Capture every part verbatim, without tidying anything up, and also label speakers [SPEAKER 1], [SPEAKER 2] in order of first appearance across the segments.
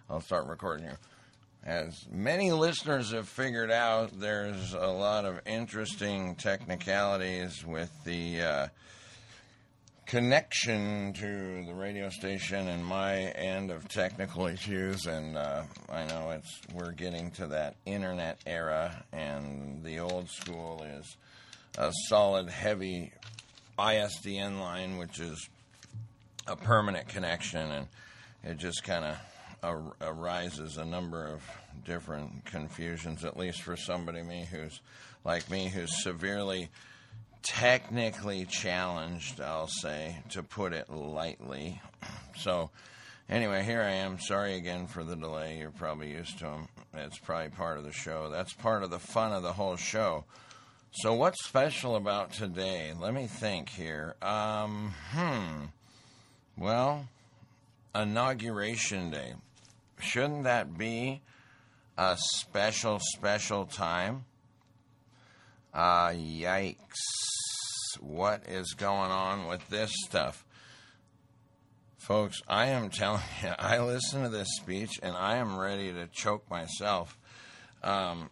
[SPEAKER 1] I'll start recording here. As many listeners have figured out, there's a lot of interesting technicalities with the uh, connection to the radio station and my end of technical issues. And uh, I know it's we're getting to that internet era, and the old school is a solid, heavy I S D N line, which is a permanent connection, and it just kind of ar- arises a number of different confusions, at least for somebody me who's like me, who's severely technically challenged, I'll say, to put it lightly. So anyway, here I am. Sorry again for the delay. You're probably used to them. It's probably part of the show. That's part of the fun of the whole show. So what's special about today? Let me think here. Um, hmm. Well, Inauguration Day. Shouldn't that be a special, special time? Uh, yikes. What is going on with this stuff? Folks, I am telling you, I listen to this speech and I am ready to choke myself. Um,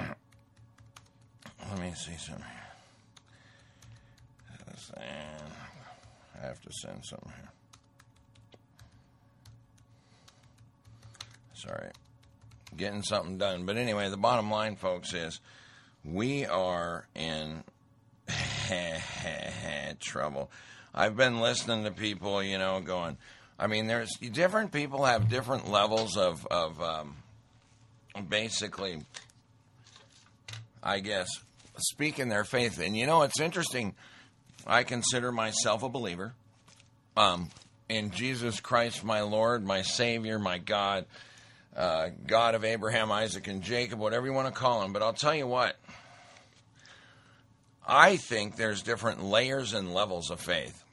[SPEAKER 1] let me see something here. I have to send something here. Sorry. Getting something done. But anyway, the bottom line, folks, is we are in trouble. I've been listening to people, you know, going, I mean, there's different people have different levels of, of um, basically, I guess, speaking their faith. And, you know, it's interesting. I consider myself a believer um, in Jesus Christ, my Lord, my Savior, my God, uh, God of Abraham, Isaac, and Jacob, whatever you want to call him. But I'll tell you what. I think there's different layers and levels of faith.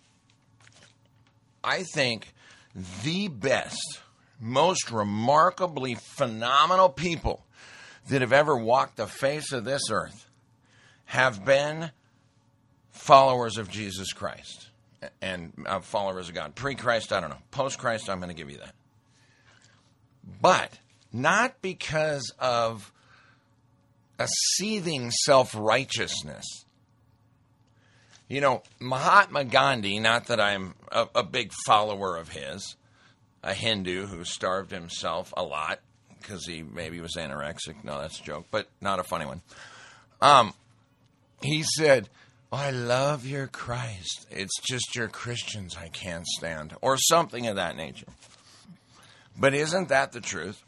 [SPEAKER 1] I think the best, most remarkably phenomenal people that have ever walked the face of this earth have been followers of Jesus Christ and uh, followers of God. Pre-Christ, I don't know. Post-Christ, I'm going to give you that. But not because of a seething self-righteousness. You know, Mahatma Gandhi, not that I'm a, a big follower of his, a Hindu who starved himself a lot because he maybe was anorexic. No, that's a joke, but not a funny one. Um, he said, I love your Christ. It's just your Christians I can't stand, or something of that nature. But isn't that the truth?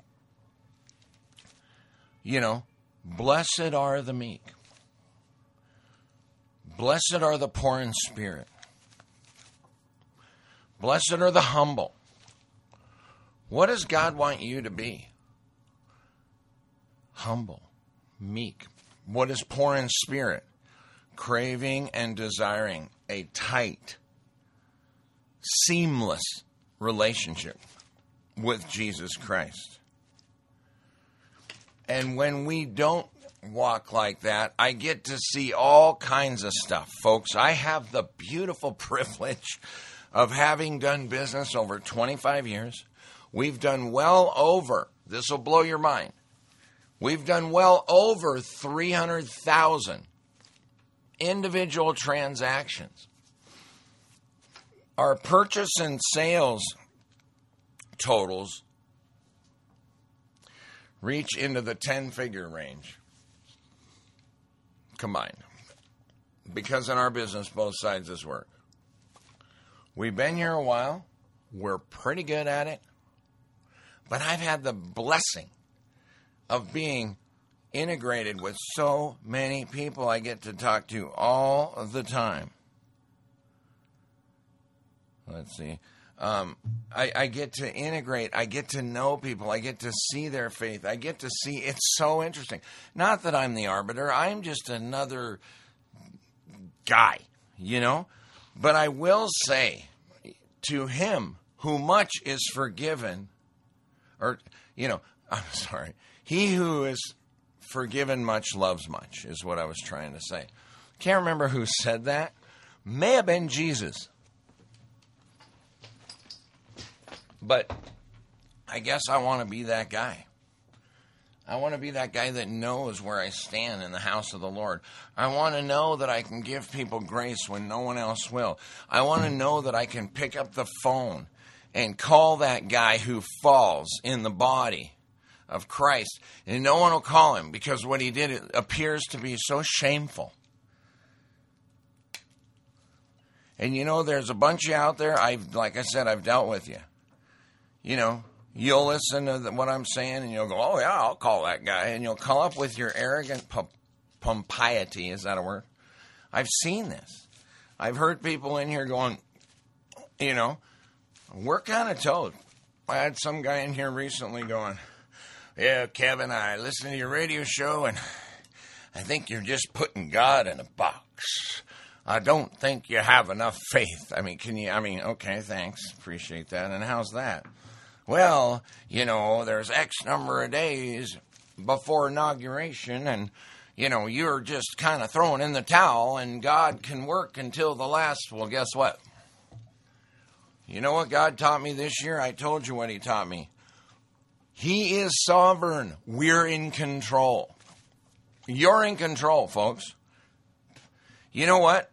[SPEAKER 1] You know, blessed are the meek. Blessed are the poor in spirit. Blessed are the humble. What does God want you to be? Humble, meek. What is poor in spirit? Craving and desiring a tight, seamless relationship with Jesus Christ. And when we don't walk like that, I get to see all kinds of stuff. Folks, I have the beautiful privilege of having done business over twenty-five years. We've done well over, this will blow your mind, we've done well over three hundred thousand individual transactions. Our purchase and sales totals reach into the ten-figure range combined. Because in our business, both sides of this work. We've been here a while. We're pretty good at it. But I've had the blessing of being integrated with so many people I get to talk to all of the time. Let's see. Um, I, I get to integrate. I get to know people. I get to see their faith. I get to see. It's so interesting. Not that I'm the arbiter. I'm just another guy, you know. But I will say, to him who much is forgiven, or, you know, I'm sorry, he who is forgiven much loves much, is what I was trying to say. Can't remember who said that. May have been Jesus. But I guess I want to be that guy. I want to be that guy that knows where I stand in the house of the Lord. I want to know that I can give people grace when no one else will. I want to know that I can pick up the phone and call that guy who falls in the body of Christ, and no one will call him because what he did appears to be so shameful. And you know, there's a bunch of you out there, I've, like I said, I've dealt with you. You know, you'll listen to the, what I'm saying, and you'll go, oh yeah, I'll call that guy. And you'll come up with your arrogant pu- pumpiety, is that a word? I've seen this. I've heard people in here going, you know, we're kind of told. I had some guy in here recently going, yeah, Kevin, I listened to your radio show, and I think you're just putting God in a box. I don't think you have enough faith. I mean, can you, I mean, okay, thanks. Appreciate that. And how's that? Well, you know, there's X number of days before inauguration, and, you know, you're just kind of throwing in the towel, and God can work until the last. Well, guess what? You know what God taught me this year? I told you what he taught me. He is sovereign. We're in control. You're in control, folks. You know what?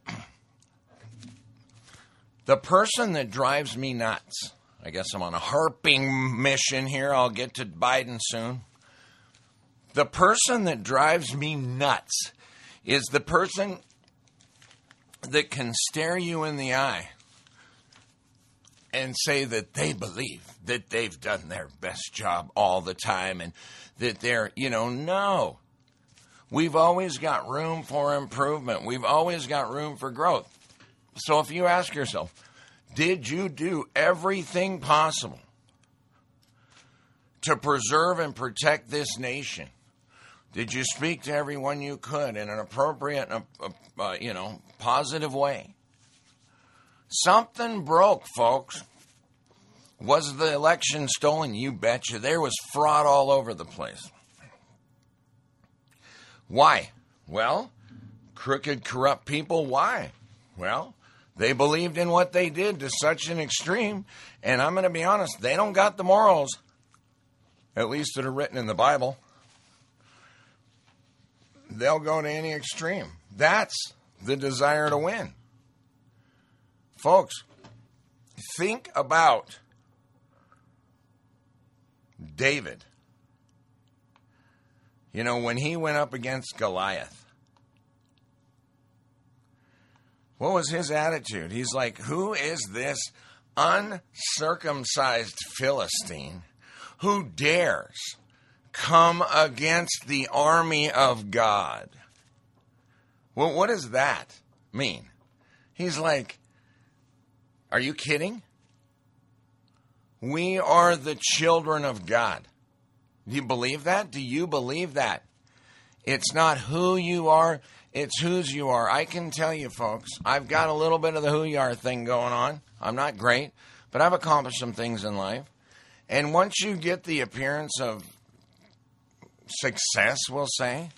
[SPEAKER 1] The person that drives me nuts, I guess I'm on a harping mission here. I'll get to Biden soon. The person that drives me nuts is the person that can stare you in the eye and say that they believe that they've done their best job all the time and that they're, you know, no. We've always got room for improvement. We've always got room for growth. So if you ask yourself, did you do everything possible to preserve and protect this nation? Did you speak to everyone you could in an appropriate, uh, uh, you know, positive way? Something broke, folks. Was the election stolen? You betcha. There was fraud all over the place. Why? Well, crooked, corrupt people. Why? Well, they believed in what they did to such an extreme, and I'm going to be honest, they don't got the morals, at least that are written in the Bible. They'll go to any extreme. That's the desire to win. Folks, think about David. You know, when he went up against Goliath, what was his attitude? He's like, who is this uncircumcised Philistine who dares come against the army of God? Well, what does that mean? He's like, are you kidding? We are the children of God. Do you believe that? Do you believe that? It's not who you are, it's whose you are. I can tell you, folks, I've got a little bit of the who you are thing going on. I'm not great, but I've accomplished some things in life. And once you get the appearance of success, we'll say,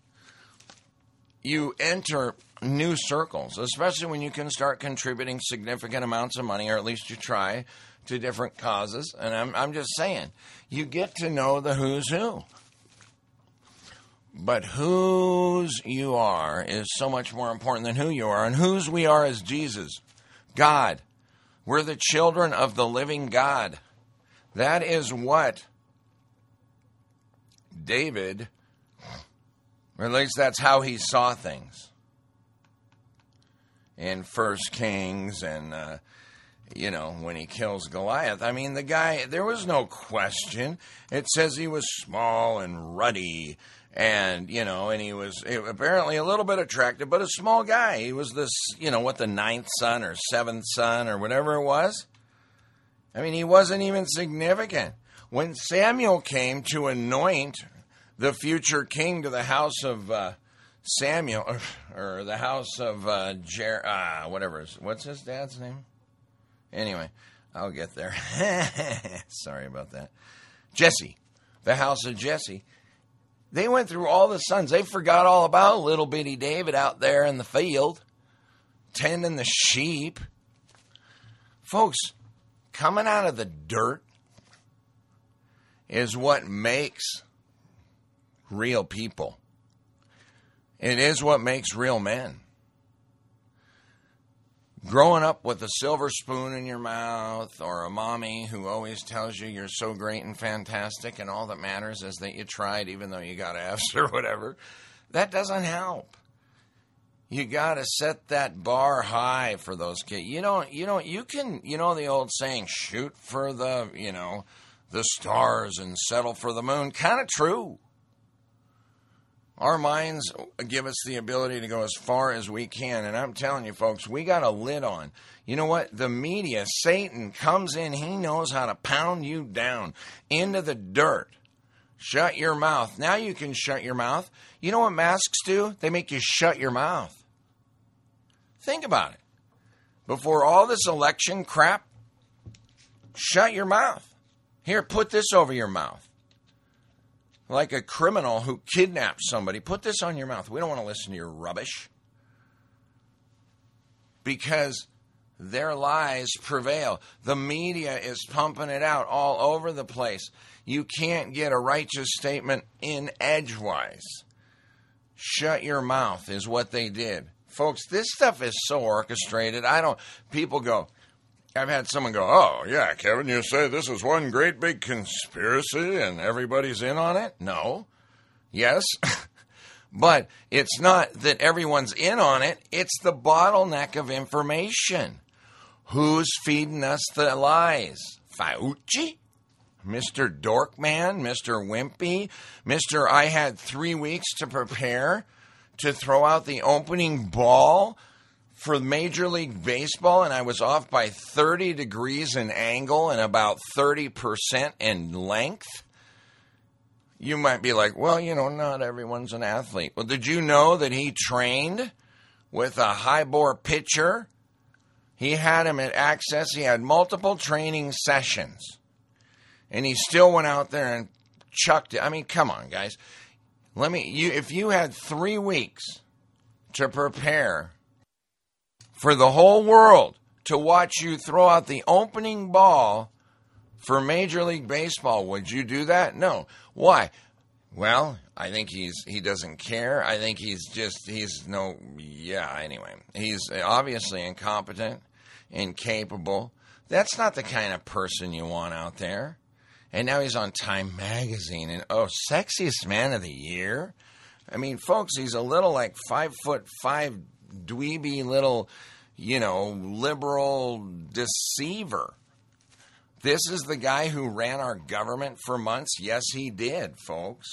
[SPEAKER 1] you enter new circles, especially when you can start contributing significant amounts of money, or at least you try, to different causes. And I'm, I'm just saying, you get to know the who's who. But whose you are is so much more important than who you are. And whose we are is Jesus, God. We're the children of the living God. That is what David, or at least that's how he saw things in First Kings and, uh, you know, when he kills Goliath. I mean, the guy, there was no question. It says he was small and ruddy and, you know, and he was apparently a little bit attractive, but a small guy. He was this, you know, what, the ninth son or seventh son or whatever it was. I mean, he wasn't even significant. When Samuel came to anoint the future king to the house of uh, Samuel, or, or the house of uh, Jer, uh, whatever, what's his dad's name? Anyway, I'll get there. Sorry about that. Jesse, the house of Jesse. They went through all the sons. They forgot all about little bitty David out there in the field, tending the sheep. Folks, coming out of the dirt, is what makes real people. It is what makes real men. Growing up with a silver spoon in your mouth, or a mommy who always tells you you're so great and fantastic and all that matters is that you tried even though you got F's or whatever, that doesn't help. You got to set that bar high for those kids. You don't, you don't, you can, you know the old saying, shoot for the, you know, the stars and settle for the moon. Kind of true. Our minds give us the ability to go as far as we can. And I'm telling you, folks, we got a lid on. You know what? The media, Satan comes in. He knows how to pound you down into the dirt. Shut your mouth. Now you can shut your mouth. You know what masks do? They make you shut your mouth. Think about it. Before all this election crap, shut your mouth. Here, put this over your mouth. Like a criminal who kidnaps somebody, put this on your mouth. We don't want to listen to your rubbish. Because their lies prevail. The media is pumping it out all over the place. You can't get a righteous statement in edgewise. Shut your mouth is what they did. Folks, this stuff is so orchestrated. I don't, people go, I've had someone go, oh, yeah, Kevin, you say this is one great big conspiracy and everybody's in on it? No. Yes. But it's not that everyone's in on it. It's the bottleneck of information. Who's feeding us the lies? Fauci? Mister Dorkman? Mister Wimpy? Mister I had three weeks to prepare to throw out the opening ball for Major League Baseball, and I was off by thirty degrees in angle and about thirty percent in length. You might be like, well, you know, not everyone's an athlete. Well, did you know that he trained with a high-bore pitcher? He had him at Access. He had multiple training sessions, and he still went out there and chucked it. I mean, come on, guys. Let me. You, if you had three weeks to prepare for the whole world to watch you throw out the opening ball for Major League Baseball, would you do that? No. Why? Well, I think he's he doesn't care. I think he's just, he's no, yeah, anyway. He's obviously incompetent, incapable. That's not the kind of person you want out there. And now he's on Time Magazine and, oh, sexiest man of the year? I mean, folks, he's a little like five foot five dweeby little, you know, liberal deceiver. This is the guy who ran our government for months? Yes, he did, folks.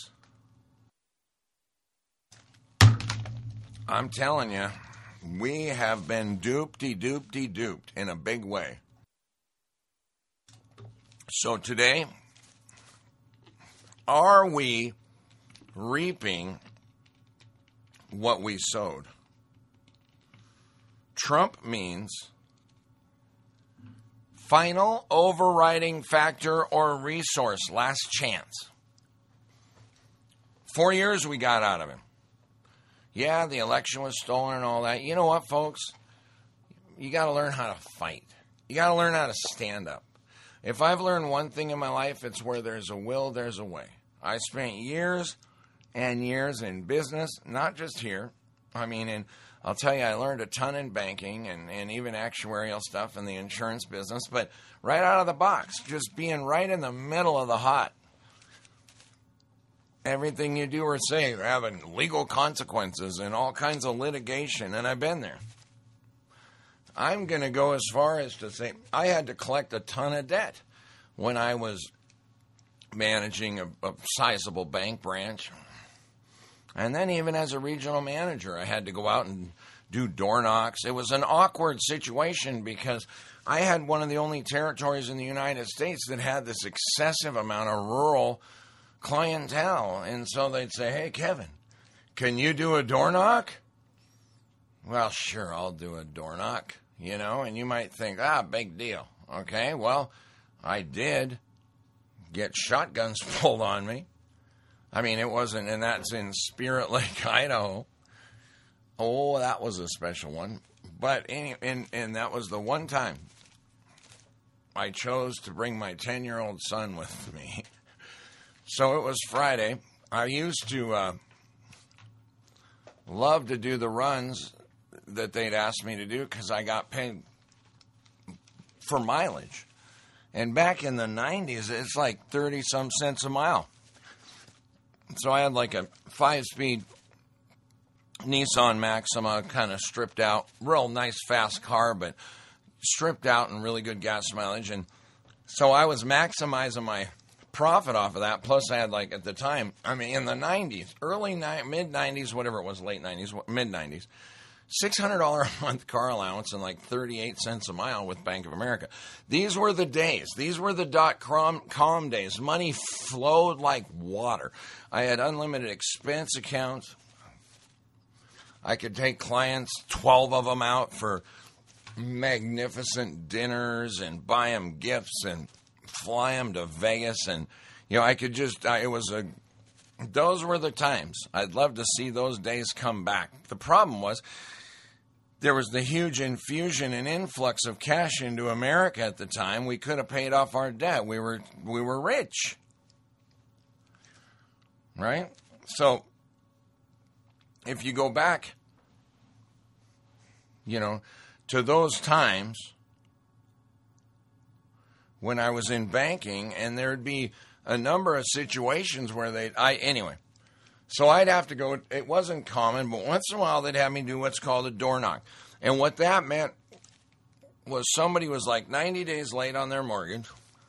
[SPEAKER 1] I'm telling you, we have been duped-de-duped-de-duped in a big way. So today, are we reaping what we sowed? Trump means final overriding factor or resource, last chance. Four years we got out of him. Yeah, the election was stolen and all that. You know what, folks? You got to learn how to fight. You got to learn how to stand up. If I've learned one thing in my life, it's where there's a will, there's a way. I spent years and years in business, not just here. I mean, in I'll tell you, I learned a ton in banking and, and even actuarial stuff in the insurance business, but right out of the box, just being right in the middle of the hot. Everything you do or say having legal consequences and all kinds of litigation, and I've been there. I'm going to go as far as to say I had to collect a ton of debt when I was managing a, a sizable bank branch. And then even as a regional manager, I had to go out and do door knocks. It was an awkward situation because I had one of the only territories in the United States that had this excessive amount of rural clientele. And so they'd say, hey, Kevin, can you do a door knock? Well, sure, I'll do a door knock, you know, and you might think, ah, big deal. Okay, well, I did get shotguns pulled on me. I mean, it wasn't, and that's in Spirit Lake, Idaho. Oh, that was a special one. But, any, and, and that was the one time I chose to bring my ten-year-old son with me So it was Friday. I used to uh, love to do the runs that they'd asked me to do because I got paid for mileage. And back in the nineties, it's like thirty-some cents a mile. So I had like a five-speed Nissan Maxima, kind of stripped out, real nice, fast car, but stripped out and really good gas mileage. And so I was maximizing my profit off of that. Plus, I had, like, at the time, I mean, in the nineties, early, ni- mid-nineties, whatever it was, late nineties, mid-nineties, six hundred dollars a month car allowance and, like, thirty-eight cents a mile with Bank of America. These were the days. These were the dot-com days. Money flowed like water. I had unlimited expense accounts. I could take clients, twelve of them out for magnificent dinners and buy them gifts and fly them to Vegas. And, you know, I could just, uh, it was a, those were the times. I'd love to see those days come back. The problem was there was the huge infusion and influx of cash into America at the time. We could have paid off our debt. We were, we were rich. Right? So, if you go back, you know, to those times when I was in banking, and there'd be a number of situations where they'd, I, anyway, so I'd have to go, it wasn't common, but once in a while they'd have me do what's called a door knock. And what that meant was somebody was like ninety days late on their mortgage,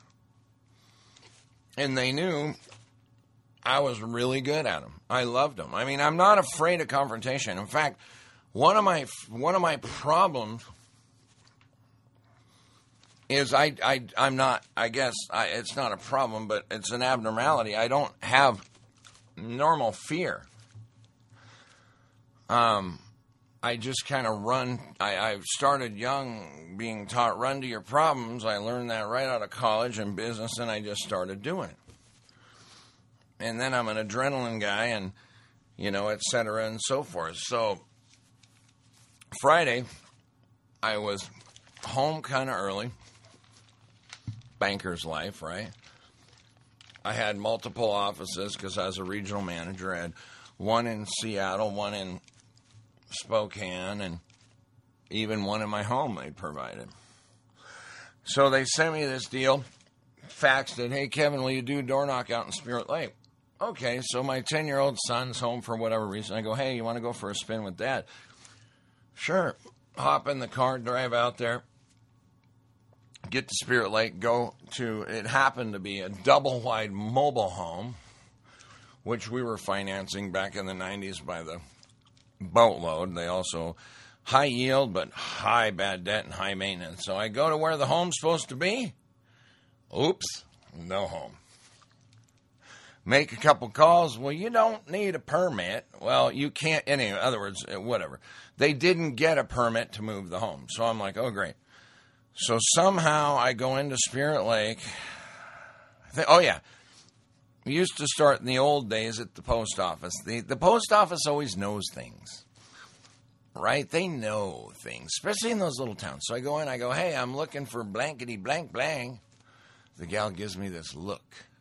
[SPEAKER 1] and they knew I was really good at them. I loved them. I mean, I'm not afraid of confrontation. In fact, one of my one of my problems is I, I, I'm not, I guess I, it's not a problem, but it's an abnormality. I don't have normal fear. Um, I just kind of run. I, I started young being taught run to your problems. I learned that right out of college and business, and I just started doing it. And then I'm an adrenaline guy and, you know, et cetera and so forth. So Friday, I was home kind of early. Banker's life, right? I had multiple offices because I was a regional manager. I had one in Seattle, one in Spokane, and even one in my home they provided. So they sent me this deal, faxed it, hey, Kevin, will you do door knock out in Spirit Lake? Okay, so my ten-year-old son's home for whatever reason. I go, hey, you want to go for a spin with Dad? Sure. Hop in the car, drive out there, get to Spirit Lake, go to, it happened to be a double-wide mobile home, which we were financing back in the nineties by the boatload. They also, high yield, but high bad debt and high maintenance. So I go to where the home's supposed to be. Oops, no home. Make a couple calls. Well, you don't need a permit. Well, you can't, in other words, whatever. They didn't get a permit to move the home. So I'm like, oh, great. So somehow I go into Spirit Lake. Oh, yeah. We used to start in the old days at the post office. The, the post office always knows things, right? They know things, especially in those little towns. So I go in, I go, hey, I'm looking for blankety blank blank. The gal gives me this look.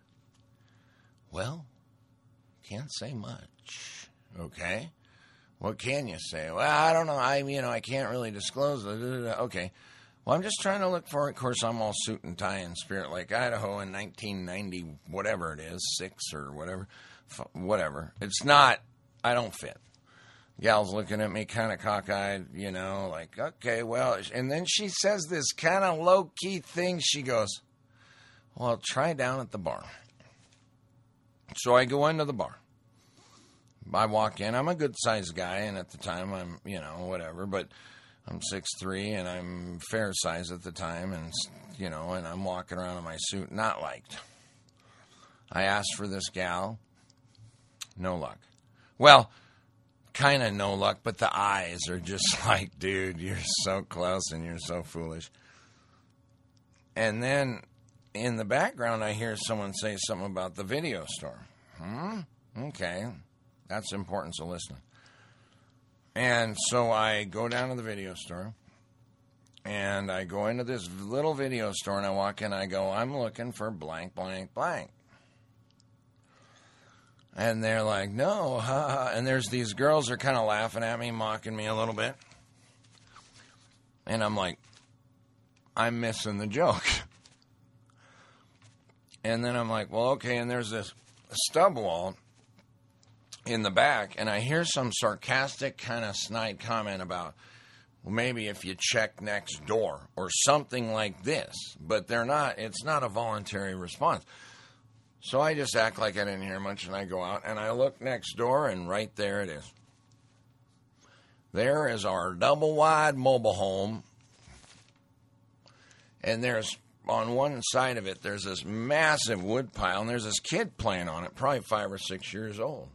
[SPEAKER 1] Well, can't say much. Okay. What can you say? Well, I don't know. I, you know, I can't really disclose. Okay. Well, I'm just trying to look for it. Of course, I'm all suit and tie in Spirit Lake, Idaho in nineteen ninety, whatever it is, six or whatever, whatever. It's not, I don't fit. Gal's looking at me kind of cockeyed, you know, like, okay, well, and then she says this kind of low-key thing. She goes, well, try down at the bar. So I go into the bar. I walk in. I'm a good-sized guy, and at the time I'm, you know, whatever, but I'm six three, and I'm fair size at the time, and, you know, and I'm walking around in my suit, not liked. I asked for this gal. No luck. Well, kind of no luck, but the eyes are just like, dude, you're so close and you're so foolish. And then in the background, I hear someone say something about the video store. Hmm? Okay. That's important, so listen. And so I go down to the video store, and I go into this little video store, and I walk in, I go, I'm looking for blank, blank, blank. And they're like, no, ha, ha. And there's these girls are kind of laughing at me, mocking me a little bit. And I'm like, I'm missing the joke. And then I'm like, well, okay, and there's this stub wall in the back, and I hear some sarcastic kind of snide comment about, well, maybe if you check next door or something like this. But they're not, it's not a voluntary response. So I just act like I didn't hear much, and I go out, and I look next door, and right there it is. There is our double-wide mobile home, and there's, on one side of it, there's this massive wood pile, and there's this kid playing on it, probably five or six years old.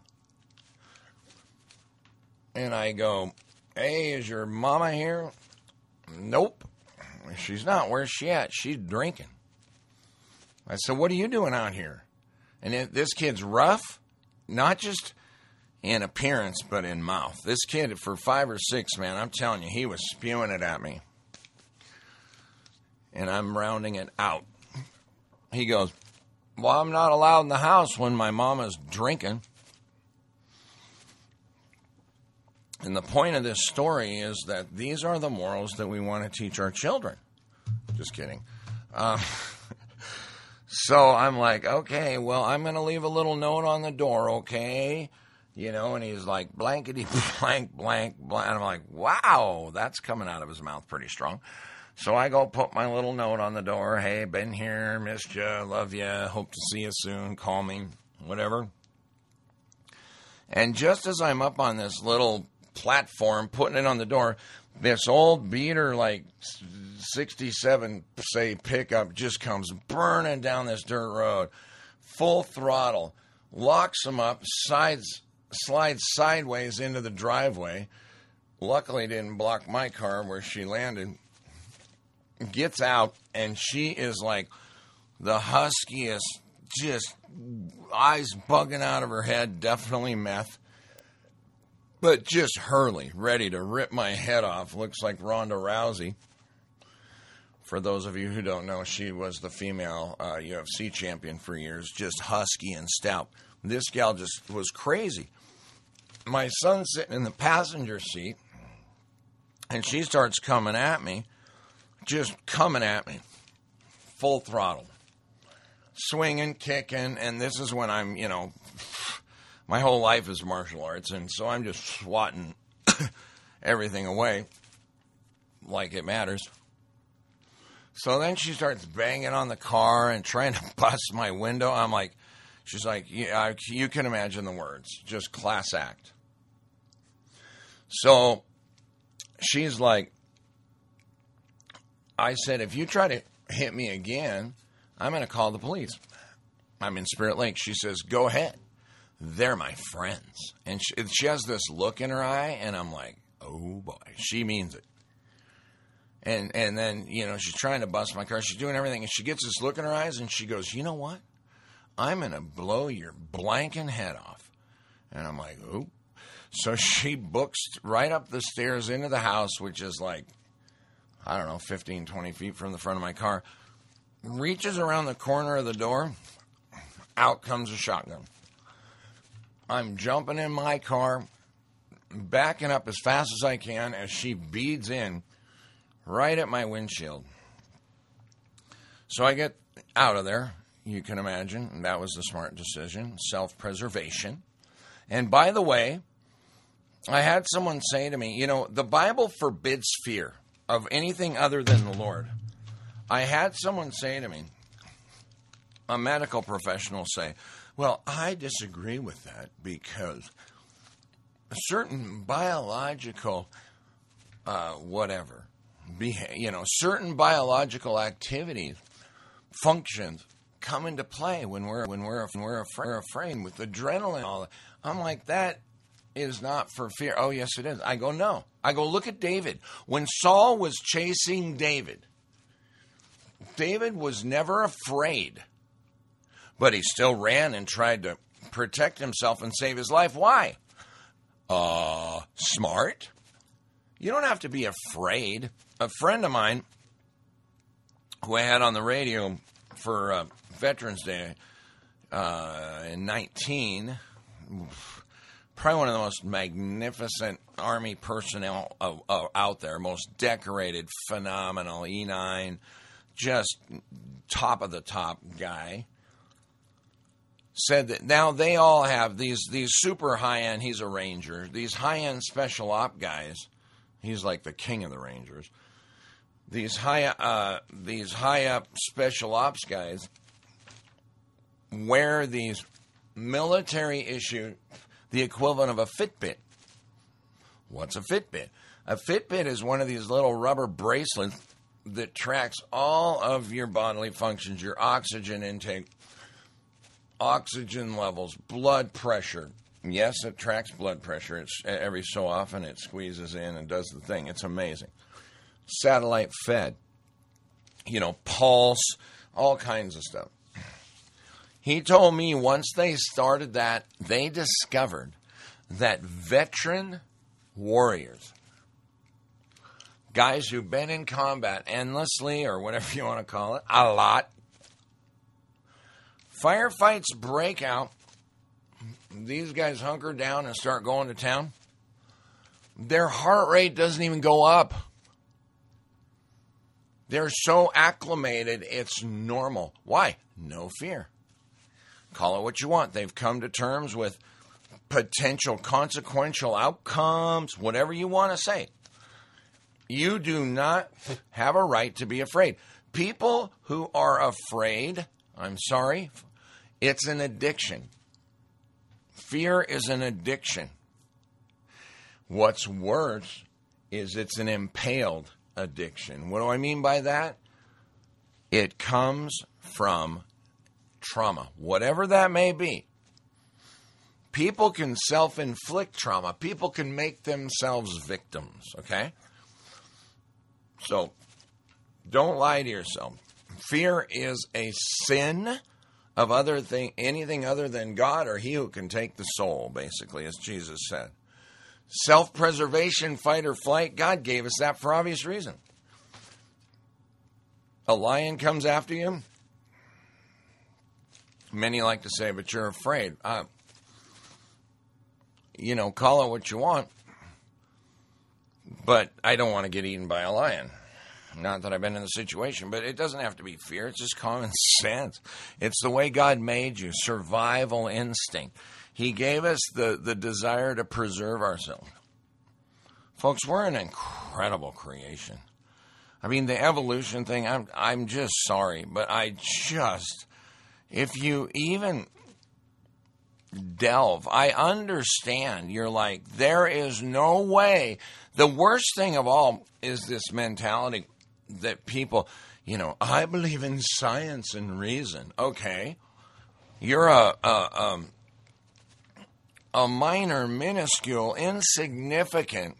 [SPEAKER 1] And I go, hey, is your mama here? Nope. She's not. Where's she at? She's drinking. I said, what are you doing out here? And it, this kid's rough, not just in appearance, but in mouth. This kid, for five or six, man, I'm telling you, he was spewing it at me. And I'm rounding it out. He goes, well, I'm not allowed in the house when my mama's drinking. And the point of this story is that these are the morals that we want to teach our children. Just kidding. Uh, so I'm like, okay, well, I'm going to leave a little note on the door, okay? You know, and he's like, blankety blank, blank, blank. And I'm like, wow, that's coming out of his mouth pretty strong. So I go put my little note on the door. Hey, been here, missed you, love you, hope to see you soon, call me, whatever. And just as I'm up on this little platform, putting it on the door, this old beater, like sixty-seven, say, pickup just comes burning down this dirt road, full throttle, locks them up, sides, slides sideways into the driveway. Luckily, didn't block my car where she landed. Gets out, and she is like the huskiest, just eyes bugging out of her head, definitely meth. But just Hurley, ready to rip my head off. Looks like Ronda Rousey. For those of you who don't know, she was the female uh, U F C champion for years. Just husky and stout. This gal just was crazy. My son's sitting in the passenger seat, and she starts coming at me. Just coming at me. Full throttle. Swinging, kicking, and this is when I'm, you know... My whole life is martial arts, and so I'm just swatting everything away like it matters. So then she starts banging on the car and trying to bust my window. I'm like, she's like, yeah, you can imagine the words, just class act. So she's like, I said, if you try to hit me again, I'm going to call the police. I'm in Spirit Lake. She says, go ahead. They're my friends. And she, she has this look in her eye, and I'm like, oh, boy, she means it. And and then, you know, she's trying to bust my car. She's doing everything, and she gets this look in her eyes, and she goes, you know what? I'm going to blow your blanking head off. And I'm like, oh. So she books right up the stairs into the house, which is like, I don't know, fifteen, twenty feet from the front of my car, reaches around the corner of the door, out comes a shotgun. I'm jumping in my car, backing up as fast as I can as she beads in right at my windshield. So I get out of there, you can imagine, and that was the smart decision, self-preservation. And by the way, I had someone say to me, you know, the Bible forbids fear of anything other than the Lord. I had someone say to me, a medical professional say, well, I disagree with that because certain biological, uh, whatever, beha- you know, certain biological activities, functions come into play when we're when we're when we're afraid, we're afraid with adrenaline. And all that. I'm like, that is not for fear. Oh, yes, it is. I go, no. I go, look at David. When Saul was chasing David, David was never afraid. But he still ran and tried to protect himself and save his life. Why? Uh, smart. You don't have to be afraid. A friend of mine who I had on the radio for uh, Veterans Day uh, in nineteen, probably one of the most magnificent Army personnel uh, uh, out there, most decorated, phenomenal, E nine, just top of the top guy, said that now they all have these these super high-end, he's a Ranger, these high-end special op guys, he's like the king of the Rangers, these high uh, these high-up special ops guys wear these military-issued, the equivalent of a Fitbit. What's a Fitbit? A Fitbit is one of these little rubber bracelets that tracks all of your bodily functions, your oxygen intake, oxygen levels, blood pressure. Yes, it tracks blood pressure. It's every so often it squeezes in and does the thing. It's amazing. Satellite fed, you know, pulse, all kinds of stuff. He told me once they started that, they discovered that veteran warriors, guys who've been in combat endlessly or whatever you want to call it, a lot, firefights break out, these guys hunker down and start going to town, their heart rate doesn't even go up. They're so acclimated, it's normal. Why? No fear. Call it what you want. They've come to terms with potential consequential outcomes, whatever you want to say. You do not have a right to be afraid. People who are afraid, I'm sorry, it's an addiction. Fear is an addiction. What's worse is it's an impaled addiction. What do I mean by that? It comes from trauma, whatever that may be. People can self-inflict trauma. People can make themselves victims, okay? So, don't lie to yourself. Fear is a sin of other thing, anything other than God or he who can take the soul, basically, as Jesus said. Self-preservation, fight or flight, God gave us that for obvious reason. A lion comes after you. Many like to say, but you're afraid. Uh, you know, call it what you want. But I don't want to get eaten by a lion. Not that I've been in the situation, but it doesn't have to be fear. It's just common sense. It's the way God made you, survival instinct. He gave us the, the desire to preserve ourselves. Folks, we're an incredible creation. I mean, the evolution thing, I'm I'm just sorry, but I just, if you even delve, I understand. You're like, there is no way. The worst thing of all is this mentality that people, you know, I believe in science and reason. Okay. You're a, a, um, a minor, minuscule, insignificant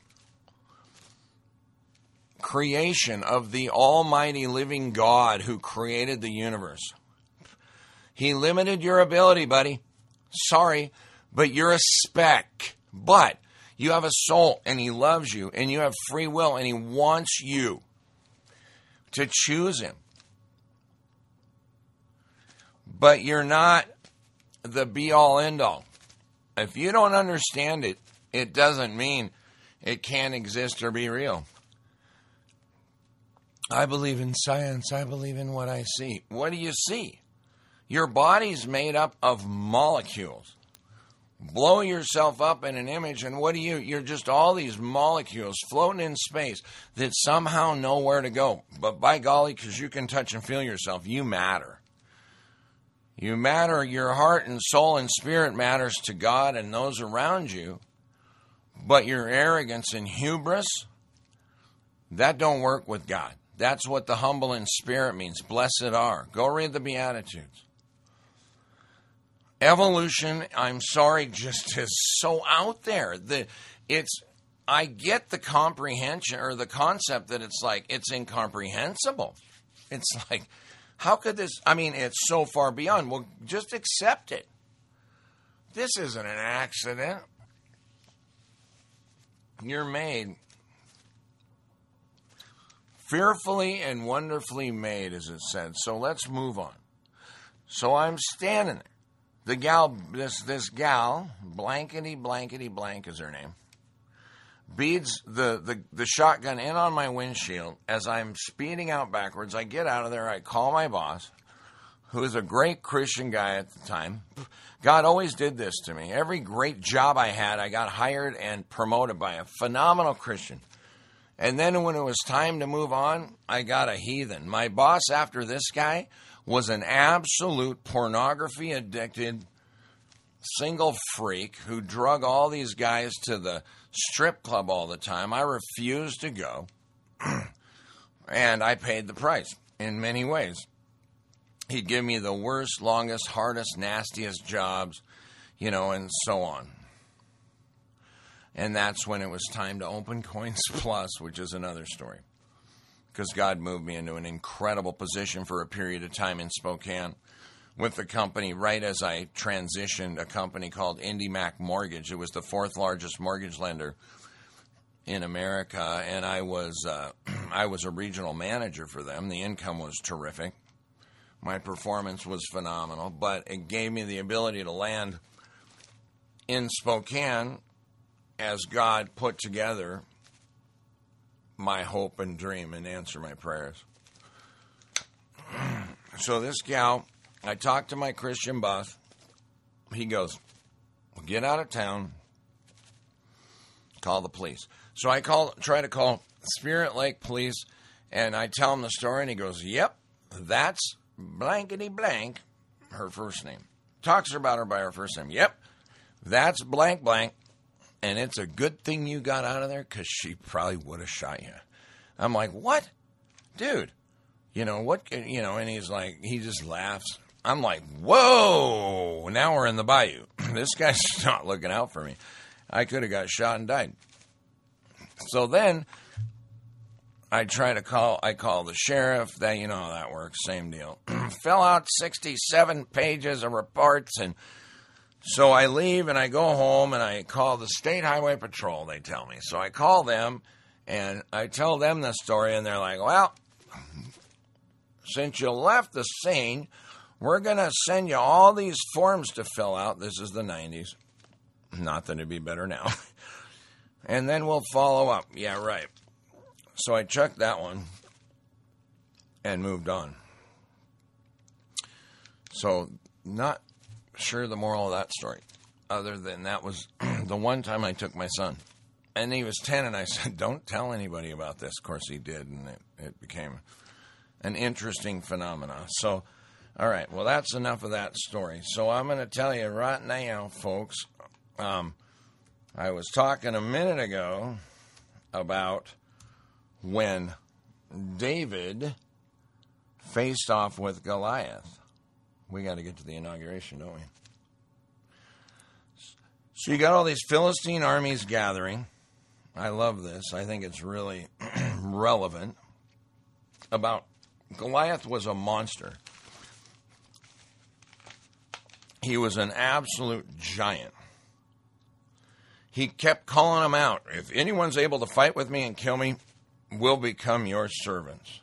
[SPEAKER 1] creation of the almighty living God who created the universe. He limited your ability, buddy. Sorry, but you're a speck. But you have a soul, and he loves you, and you have free will, and he wants you to choose him. But you're not the be-all, end-all. If you don't understand it, it doesn't mean it can't exist or be real. I believe in science. I believe in what I see. What do you see? Your body's made up of molecules. Blow yourself up in an image, and what do you? You're just all these molecules floating in space that somehow know where to go. But by golly, because you can touch and feel yourself, you matter. You matter. Your heart and soul and spirit matters to God and those around you. But your arrogance and hubris, that don't work with God. That's what the humble in spirit means. Blessed are. Go read the Beatitudes. Evolution, I'm sorry, just is so out there. The, it's, I get the comprehension or the concept that it's like, it's incomprehensible. It's like, how could this, I mean, it's so far beyond. Well, just accept it. This isn't an accident. You're made fearfully and wonderfully made, as it said. So let's move on. So I'm standing there. the gal, this this gal, blankety blankety blank is her name, beads the, the, the shotgun in on my windshield as I'm speeding out backwards. I get out of there. I call my boss, who is a great Christian guy at the time. God always did this to me. Every great job I had, I got hired and promoted by a phenomenal Christian. And then when it was time to move on, I got a heathen. My boss after this guy was an absolute pornography-addicted single freak who drug all these guys to the strip club all the time. I refused to go, and I paid the price in many ways. He'd give me the worst, longest, hardest, nastiest jobs, you know, and so on. And that's when it was time to open Coins Plus, which is another story. Because God moved me into an incredible position for a period of time in Spokane with the company right as I transitioned a company called IndyMac Mortgage. It was the fourth largest mortgage lender in America, and I was uh, I was a regional manager for them. The income was terrific. My performance was phenomenal, but it gave me the ability to land in Spokane as God put together my hope and dream and answer my prayers. So this gal, I talked to my Christian boss. He goes, well, get out of town, call the police. So I call, try to call Spirit Lake Police, and I tell him the story, and he goes, yep, that's blankety blank, her first name. Talks about her by her first name. Yep, that's blank blank, and it's a good thing you got out of there because she probably would have shot you. I'm like, what? Dude, you know, what, you know, and he's like, he just laughs. I'm like, whoa, now we're in the bayou. This guy's not looking out for me. I could have got shot and died. So then I try to call, I call the sheriff, that, you know how that works, same deal. Fill out sixty-seven pages of reports, and so I leave and I go home and I call the State Highway Patrol, they tell me. So I call them and I tell them the story, and they're like, well, since you left the scene, we're going to send you all these forms to fill out. This is the nineties. Not that it'd be better now. And then we'll follow up. Yeah, right. So I checked that one and moved on. So not sure the moral of that story, other than that was the one time I took my son. And he was ten, and I said, don't tell anybody about this. Of course he did, and it, it became an interesting phenomenon. So, all right, well, that's enough of that story. So I'm going to tell you right now, folks, um, I was talking a minute ago about when David faced off with Goliath. We got to get to the inauguration, don't we? So you got all these Philistine armies gathering. I love this. I think it's really relevant. About Goliath was a monster. He was an absolute giant. He kept calling them out. If anyone's able to fight with me and kill me, we'll become your servants.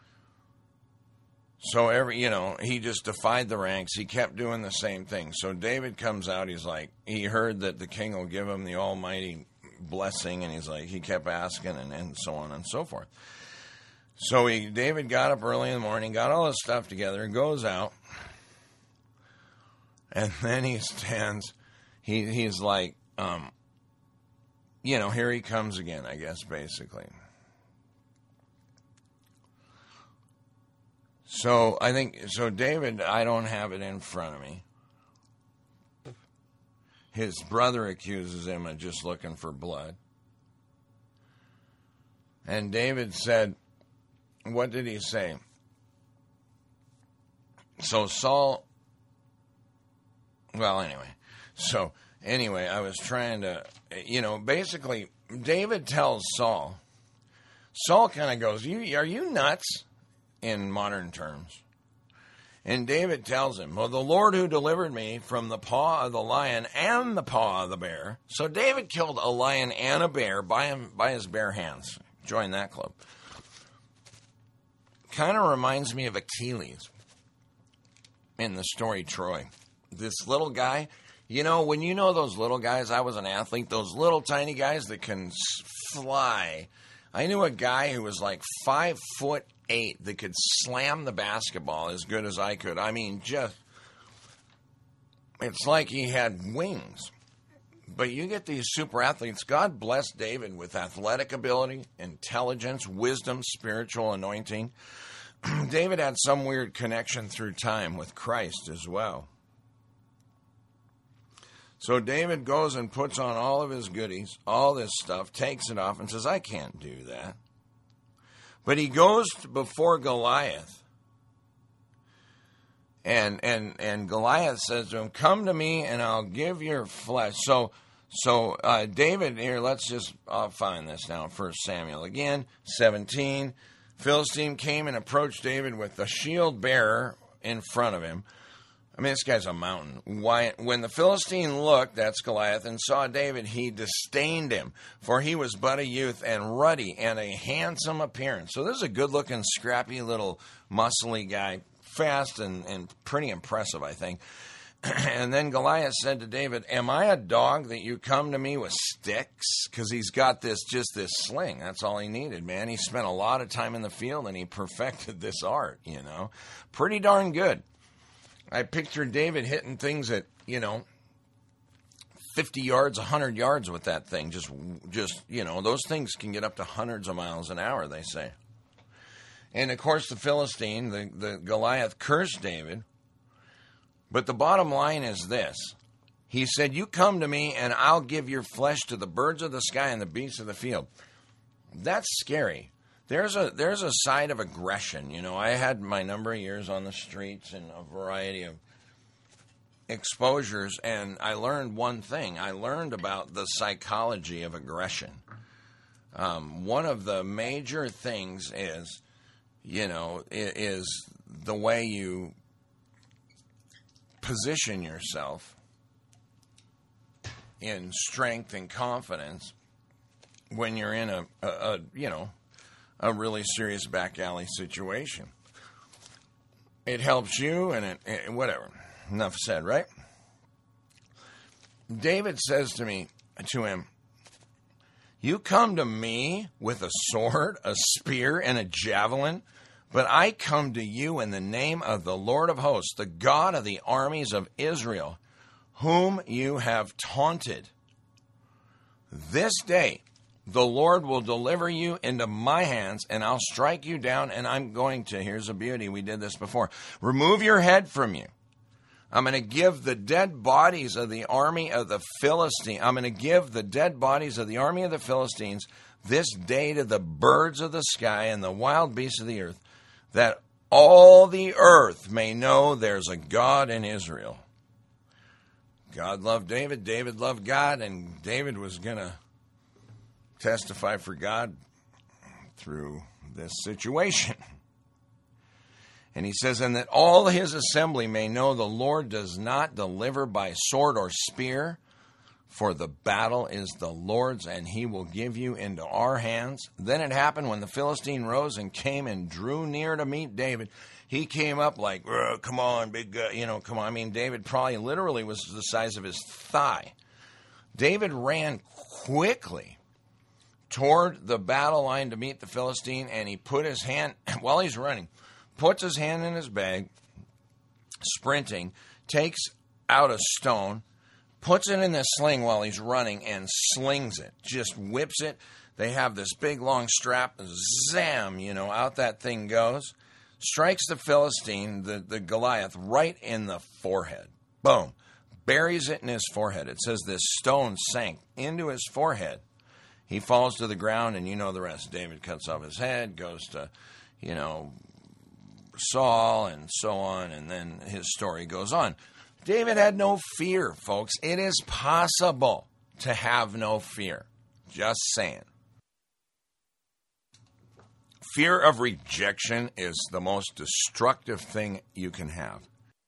[SPEAKER 1] So every, you know, he just defied the ranks. He kept doing the same thing. So David comes out. He's like, he heard that the king will give him the almighty blessing, and he's like, he kept asking, and, and so on and so forth. So he, David got up early in the morning, got all his stuff together, and goes out, and then he stands. He he's like, um, you know, here he comes again, I guess, basically. So I think, so David, I don't have it in front of me. His brother accuses him of just looking for blood. And David said, what did he say? So Saul, well, anyway. So, anyway, I was trying to, you know, basically, David tells Saul. Saul kind of goes, "You are you nuts?" in modern terms. And David tells him, well, the Lord who delivered me from the paw of the lion and the paw of the bear. So David killed a lion and a bear by him by his bare hands. Join that club. Kind of reminds me of Achilles in the story Troy. this little guy, you know, when you know those little guys, I was an athlete, those little tiny guys that can fly. I knew a guy who was like five foot eight that could slam the basketball as good as I could. I mean, just, it's like he had wings. But you get these super athletes. God bless David with athletic ability, intelligence, wisdom, spiritual anointing. David had some weird connection through time with Christ as well. So David goes and puts on all of his goodies, all this stuff, takes it off and says, I can't do that. But he goes before Goliath. And and and Goliath says to him, come to me and I'll give your flesh. So so uh, David here, let's just I'll find this now. First Samuel again, seventeen. Philistine came and approached David with the shield bearer in front of him. I mean, this guy's a mountain. Why, when the Philistine looked, that's Goliath, and saw David, he disdained him, for he was but a youth and ruddy and a handsome appearance. So this is a good-looking, scrappy little muscly guy, fast and, and pretty impressive, I think. And then Goliath said to David, am I a dog that you come to me with sticks? Because he's got this, just this sling. That's all he needed, man. He spent a lot of time in the field, and he perfected this art, you know. Pretty darn good. I picture David hitting things at, you know, fifty yards, one hundred yards with that thing. Just, just you know, those things can get up to hundreds of miles an hour, they say. And, of course, the Philistine, the, the Goliath, cursed David. But the bottom line is this. He said, you come to me and I'll give your flesh to the birds of the sky and the beasts of the field. That's scary. There's a there's a side of aggression. You know, I had my number of years on the streets and a variety of exposures, and I learned one thing. I learned about the psychology of aggression. Um, one of the major things is, you know, is the way you position yourself in strength and confidence when you're in a, a, a you know, a really serious back alley situation. It helps you, and it, it whatever. Enough said, right? David says to me, to him, you come to me with a sword, a spear, and a javelin, but I come to you in the name of the Lord of hosts, the God of the armies of Israel, whom you have taunted. This day the Lord will deliver you into my hands, and I'll strike you down, and I'm going to, here's a beauty, we did this before, remove your head from you. I'm going to give the dead bodies of the army of the Philistines, I'm going to give the dead bodies of the army of the Philistines this day to the birds of the sky and the wild beasts of the earth, that all the earth may know there's a God in Israel. God loved David, David loved God, and David was going to testify for God through this situation. And he says, and that all his assembly may know the Lord does not deliver by sword or spear, for the battle is the Lord's, and he will give you into our hands. Then it happened when the Philistine rose and came and drew near to meet David. He came up like, come on, big guy, you know, come on. I mean, David probably literally was the size of his thigh. David ran quickly toward the battle line to meet the Philistine, and he put his hand, while he's running, puts his hand in his bag, sprinting, takes out a stone, puts it in the sling while he's running, and slings it, just whips it. They have this big, long strap, zam, you know, out that thing goes. Strikes the Philistine, the, the Goliath, right in the forehead. Boom. Buries it in his forehead. It says this stone sank into his forehead. He falls to the ground, and you know the rest. David cuts off his head, goes to, you know, Saul, and so on, and then his story goes on. David had no fear, folks. It is possible to have no fear. Just saying. Fear of rejection is the most destructive thing you can have.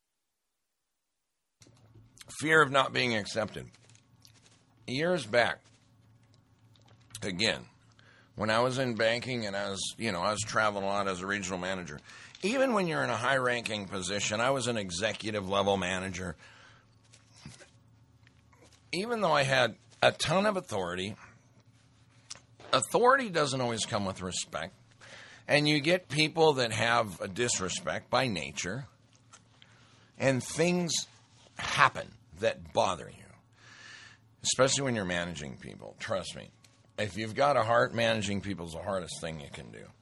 [SPEAKER 1] Fear of not being accepted. Years back, again, when I was in banking and I was, you know, I was traveling a lot as a regional manager. Even when you're in a high-ranking position, I was an executive-level manager. even though I had a ton of authority, authority doesn't always come with respect. And you get people that have a disrespect by nature, and things happen that bother you, especially when you're managing people. Trust me. If you've got a heart, managing people is the hardest thing you can do.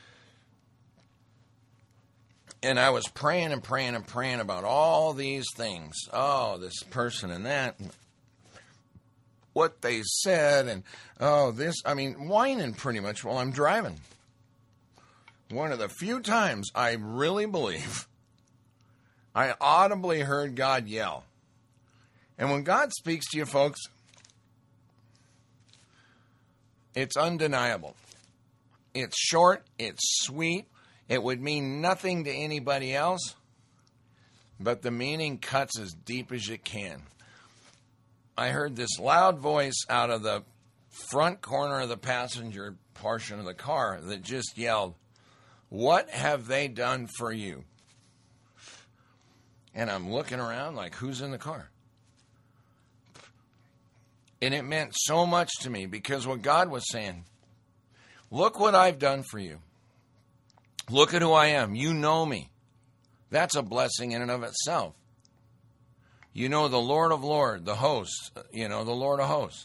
[SPEAKER 1] And I was praying and praying and praying about all these things. Oh, this person and that, and what they said, and oh, this. I mean, whining pretty much while I'm driving. One of the few times I really believe I audibly heard God yell. And when God speaks to you, folks, it's undeniable. It's short, it's sweet. It would mean nothing to anybody else, but the meaning cuts as deep as it can. I heard this loud voice out of the front corner of the passenger portion of the car that just yelled, "What have they done for you?" And I'm looking around like, who's in the car? And it meant so much to me, because what God was saying, look what I've done for you. Look at who I am. You know me. That's a blessing in and of itself. You know the Lord of Lords, the host, you know, the Lord of hosts.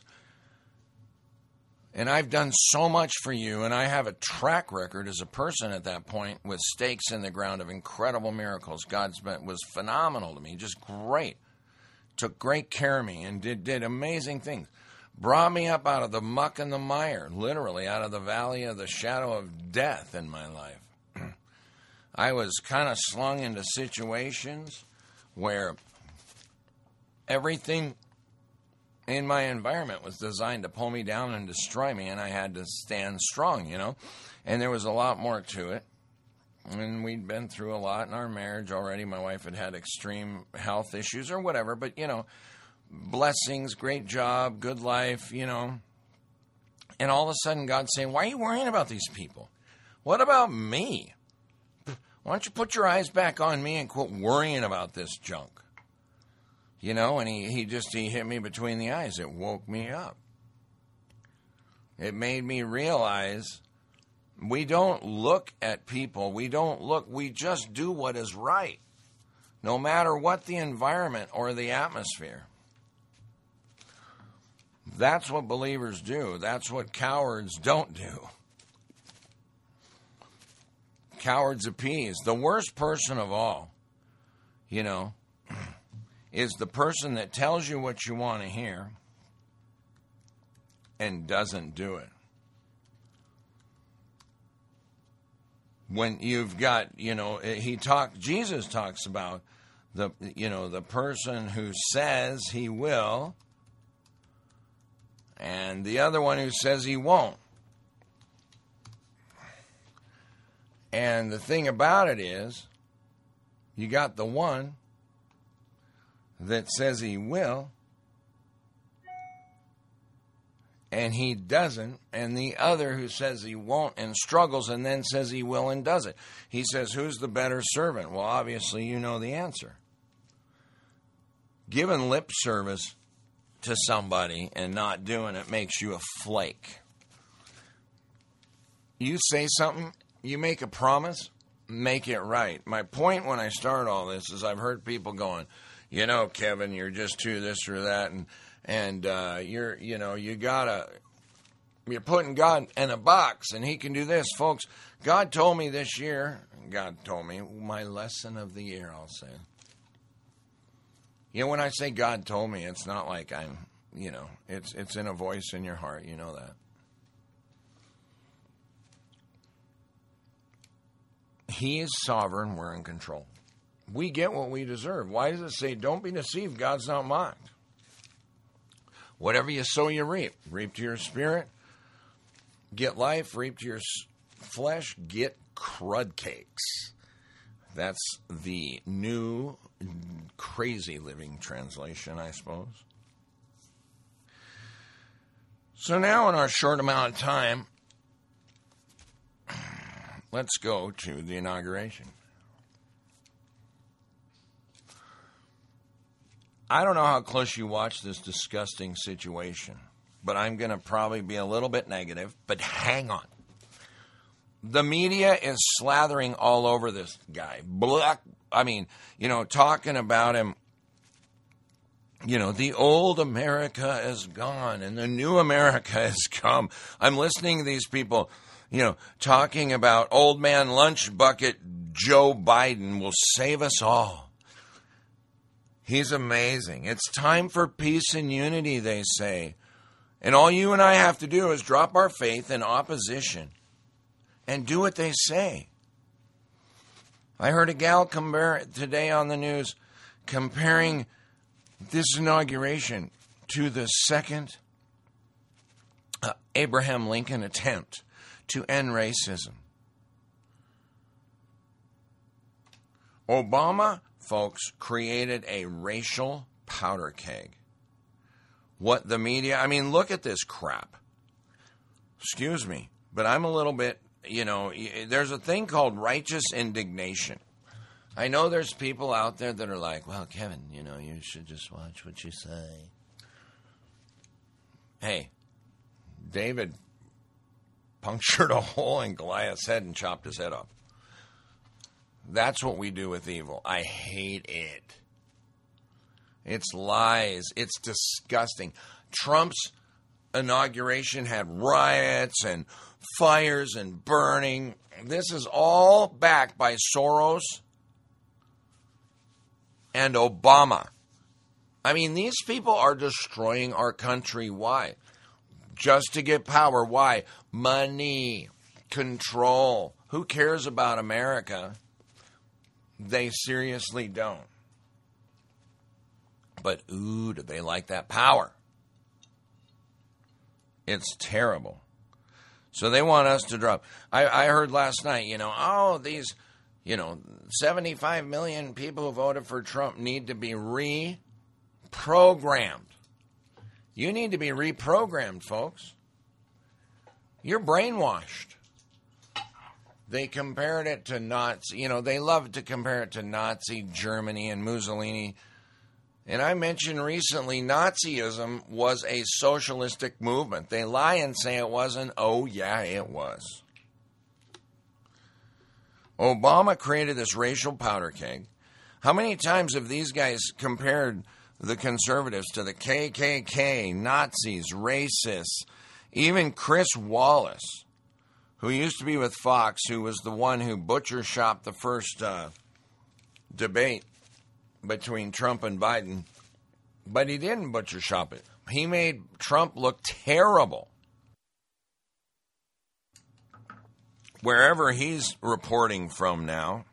[SPEAKER 1] And I've done so much for you, and I have a track record as a person at that point with stakes in the ground of incredible miracles. God's been, was phenomenal to me, just great. Took great care of me and did, did amazing things. Brought me up out of the muck and the mire, literally out of the valley of the shadow of death in my life. I was kind of slung into situations where everything in my environment was designed to pull me down and destroy me, and I had to stand strong, you know. And there was a lot more to it. And we'd been through a lot in our marriage already. My wife had had extreme health issues or whatever, but, you know, blessings, great job, good life, you know. And all of a sudden God's saying, why are you worrying about these people? What about me? Why don't you put your eyes back on me and quit worrying about this junk? You know, and he, he just, he hit me between the eyes. It woke me up. It made me realize we don't look at people. We don't look, we just do what is right, no matter what the environment or the atmosphere. That's what believers do. That's what cowards don't do. Cowards appease. The worst person of all, you know, is the person that tells you what you want to hear and doesn't do it. When you've got, you know, he talk, Jesus talks about the, you know, the person who says he will and the other one who says he won't. And the thing about it is, you got the one that says he will, and he doesn't, and the other who says he won't and struggles and then says he will and does it. He says, who's the better servant? Well, obviously you know the answer. Giving lip service to somebody and not doing it makes you a flake. You say something, you make a promise, make it right. My point when I start all this is I've heard people going, you know, Kevin, you're just too this or that, and and uh, you're, you know, you gotta, you're putting God in a box, and he can do this, folks. God told me this year. God told me my lesson of the year. I'll say. You know, when I say God told me, it's not like I'm, you know, it's it's in a voice in your heart. You know that. He is sovereign. We're in control. We get what we deserve. Why does it say, don't be deceived, God's not mocked? Whatever you sow, you reap. Reap to your spirit, get life. Reap to your flesh, get crud cakes. That's the new crazy living translation, I suppose. So now in our short amount of time, let's go to the inauguration. I don't know how close you watch this disgusting situation, but I'm going to probably be a little bit negative, but hang on. The media is slathering all over this guy. Blah, I mean, you know, talking about him, you know, the old America is gone and the new America has come. I'm listening to these people, you know, talking about old man lunch bucket Joe Biden will save us all. He's amazing. It's time for peace and unity, they say. And all you and I have to do is drop our faith in opposition and do what they say. I heard a gal compare today on the news comparing this inauguration to the second uh, Abraham Lincoln attempt to end racism. Obama, folks, created a racial powder keg. What the media, I mean, look at this crap. Excuse me, but I'm a little bit, you know, there's a thing called righteous indignation. I know there's people out there that are like, well, Kevin, you know, you should just watch what you say. Hey, David punctured a hole in Goliath's head and chopped his head off. That's what we do with evil. I hate it. It's lies. It's disgusting. Trump's inauguration had riots and fires and burning. This is all backed by Soros and Obama. I mean, these people are destroying our country. Why? Just to get power. Why? Money, control. Who cares about America? They seriously don't. But, ooh, do they like that power? It's terrible. So they want us to drop. I, I heard last night, you know, oh, these, you know, seventy-five million people who voted for Trump need to be reprogrammed. You need to be reprogrammed, folks. You're brainwashed. They compared it to Nazi. You know, they love to compare it to Nazi Germany and Mussolini. And I mentioned recently, Nazism was a socialistic movement. They lie and say it wasn't. Oh, yeah, it was. Obama created this racial powder keg. How many times have these guys compared the conservatives to the K K K, Nazis, racists, even Chris Wallace, who used to be with Fox, who was the one who butcher shopped the first uh, debate between Trump and Biden, but he didn't butcher shop it. He made Trump look terrible. Wherever he's reporting from now,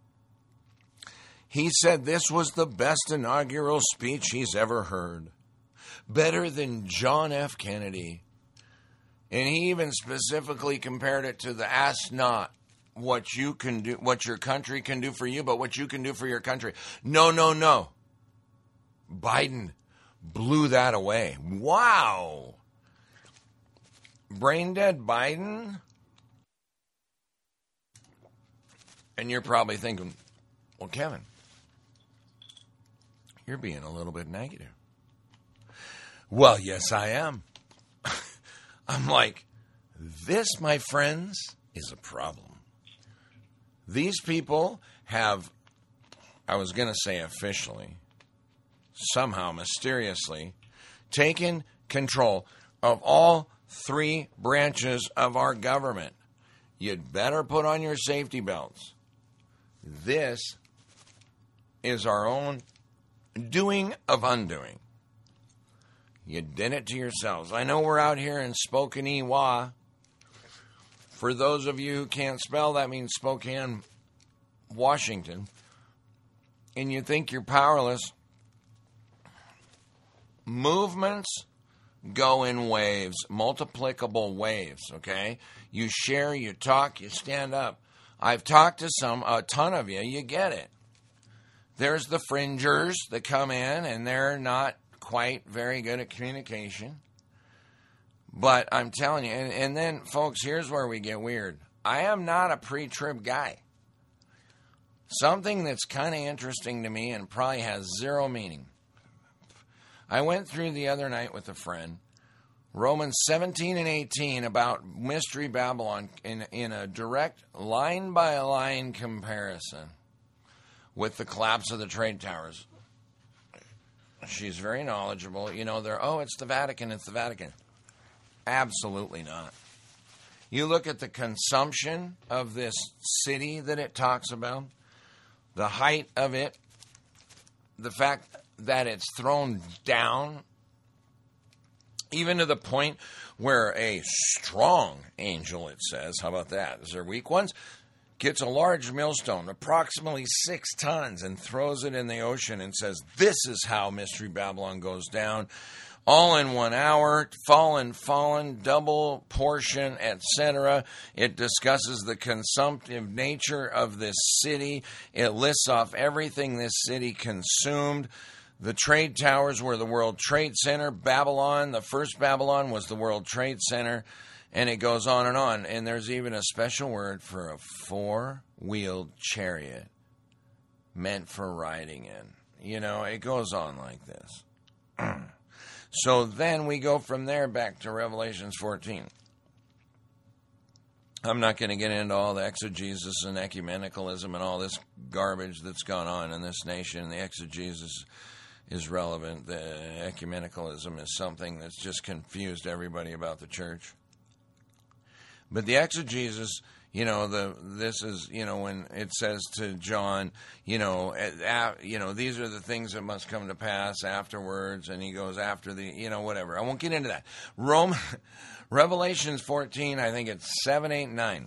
[SPEAKER 1] he said this was the best inaugural speech he's ever heard. Better than John F. Kennedy. And he even specifically compared it to the ask not what you can do, what your country can do for you, but what you can do for your country. No, no, no. Biden blew that away. Wow. Brain dead Biden? And you're probably thinking, well, Kevin, you're being a little bit negative. Well, yes, I am. I'm like, this, my friends, is a problem. These people have, I was going to say officially, somehow mysteriously, taken control of all three branches of our government. You'd better put on your safety belts. This is our own doing of undoing. You did it to yourselves. I know we're out here in Spokane, For those of you who can't spell, that means Spokane, Washington. And you think you're powerless. Movements go in waves, multiplicable waves, okay? You share, you talk, you stand up. I've talked to some, a ton of you, you get it. There's the fringers that come in, and they're not quite very good at communication. But I'm telling you, and, and then, folks, here's where we get weird. I am not a pre-trib guy. Something that's kind of interesting to me and probably has zero meaning. I went through the other night with a friend Romans seventeen and eighteen about Mystery Babylon in, in a direct line-by-line comparison with the collapse of the trade towers. She's very knowledgeable. You know, they're, oh, it's the Vatican, it's the Vatican. Absolutely not. You look at the consumption of this city that it talks about, the height of it, the fact that it's thrown down, even to the point where a strong angel, it says, how about that? Is there weak ones? Gets a large millstone, approximately six tons, and throws it in the ocean and says, this is how Mystery Babylon goes down. All in one hour, fallen, fallen, double portion, et cetera. It discusses the consumptive nature of this city. It lists off everything this city consumed. The trade towers were the World Trade Center. Babylon, the first Babylon, was the World Trade Center. And it goes on and on. And there's even a special word for a four-wheeled chariot meant for riding in. You know, it goes on like this. So then we go from there back to Revelations fourteen. I'm not going to get into all the exegesis and ecumenicalism and all this garbage that's gone on in this nation. The exegesis is relevant. The ecumenicalism is something that's just confused everybody about the church. But the exegesis, you know, the this is, you know, when it says to John, you know, uh, you know, these are the things that must come to pass afterwards, and he goes after the, you know, whatever. I won't get into that. Rome, Revelations fourteen, I think it's seven, eight, nine.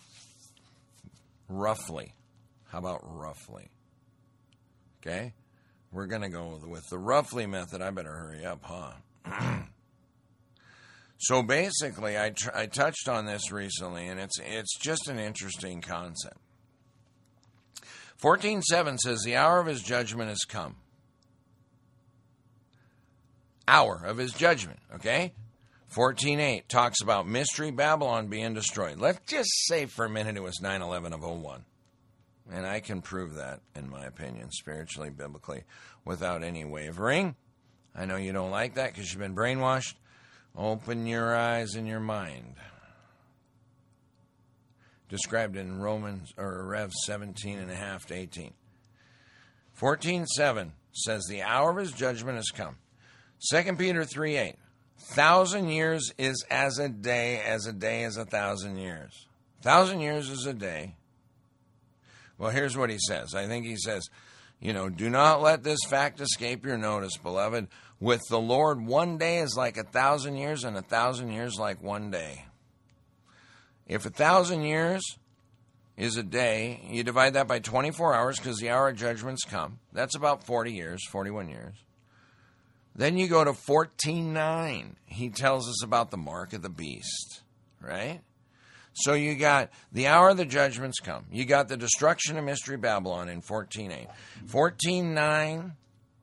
[SPEAKER 1] Roughly. How about roughly? Okay? We're going to go with the roughly method. I better hurry up, huh? So basically, I, tr- I touched on this recently, and it's it's just an interesting concept. fourteen seven says, the hour of his judgment has come. Hour of his judgment, okay? fourteen eight talks about Mystery Babylon being destroyed. Let's just say for a minute it was nine eleven of oh one. And I can prove that, in my opinion, spiritually, biblically, without any wavering. I know you don't like that because you've been brainwashed. Open your eyes and your mind. Described in Romans or Rev seventeen and a half to eighteen. fourteen seven says the hour of his judgment has come. Second Peter three eight. Thousand years is as a day, as a day is a thousand years. Thousand years is a day. Well, here's what he says. I think he says, you know, do not let this fact escape your notice, beloved. With the Lord, one day is like a thousand years, and a thousand years like one day. If a thousand years is a day, you divide that by twenty-four hours, because the hour of judgment's come. That's about forty years, forty-one years. Then you go to fourteen nine. He tells us about the mark of the beast, right? So you got the hour of the judgment's come. You got the destruction of Mystery Babylon in fourteen eight. fourteen nine.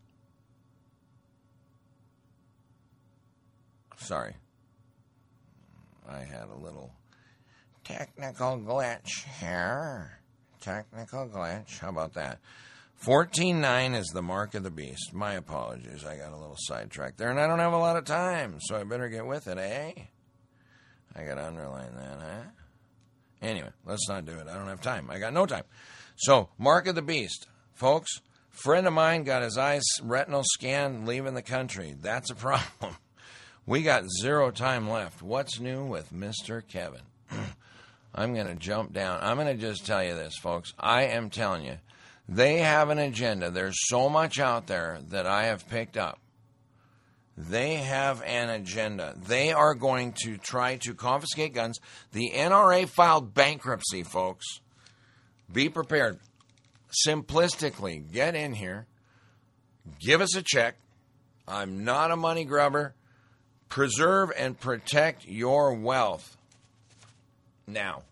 [SPEAKER 1] Sorry. I had a little technical glitch here. Technical glitch. How about that? fourteen nine is the mark of the beast. My apologies. I got a little sidetracked there, and I don't have a lot of time, so I better get with it, eh? I got to underline that, huh? Anyway, let's not do it. I don't have time. I got no time. So, mark of the beast. Folks, friend of mine got his eyes retinal scanned leaving the country. That's a problem. We got zero time left. What's new with Mister Kevin? I'm going to jump down. I'm going to just tell you this, folks. I am telling you, they have an agenda. There's so much out there that I have picked up. They have an agenda. They are going to try to confiscate guns. The N R A filed bankruptcy, folks. Be prepared. Simplistically, get in here. Give us a check. I'm not a money grubber. Preserve and protect your wealth. Now,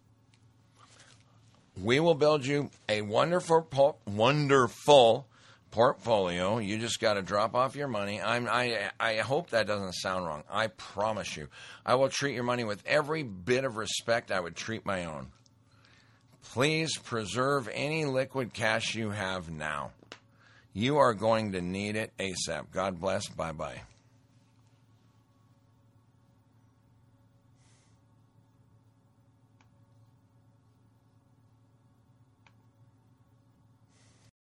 [SPEAKER 1] we will build you a wonderful, wonderful portfolio. You just got to drop off your money. I'm, I, I hope that doesn't sound wrong. I promise you. I will treat your money with every bit of respect I would treat my own. Please preserve any liquid cash you have now. You are going to need it ASAP. God bless. Bye-bye.